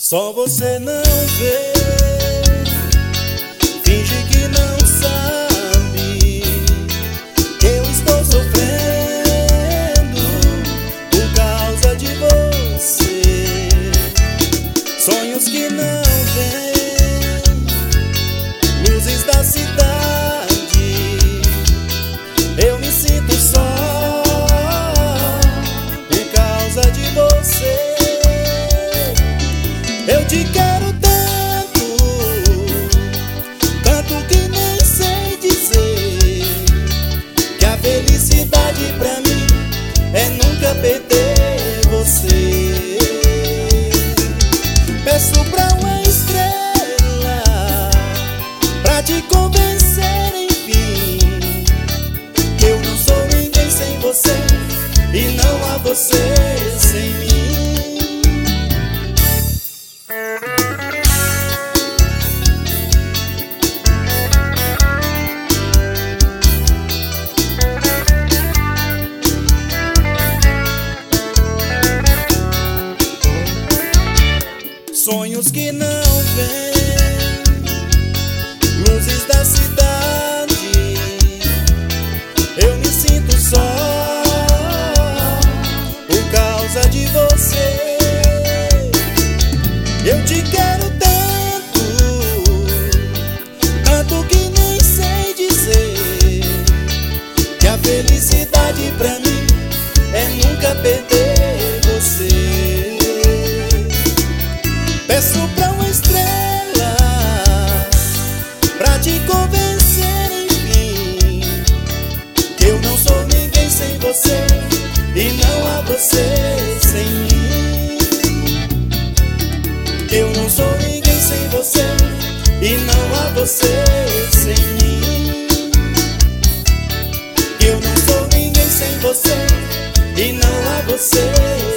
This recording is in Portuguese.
Só você não vê, finge que não sabe que eu estou sofrendo por causa de você. Sonhos que não vêm, luzes da cidade, eu me sinto só por causa de você. Eu te quero tanto, tanto que nem sei dizer que a felicidade pra mim é nunca perder você. Peço pra uma estrela pra te convencer, enfim, que eu não sou ninguém sem você e não há você sem mim. Sonhos que não vêm, luzes da cidade, eu me sinto só por causa de você. Eu te quero tanto, tanto que nem sei dizer que a felicidade pra mim é nunca perder você. Peço pra uma estrela pra te convencer, enfim, que eu não sou ninguém sem você e não há você sem mim. Que eu não sou ninguém sem você e não há você sem mim. Que eu não sou ninguém sem você e não há você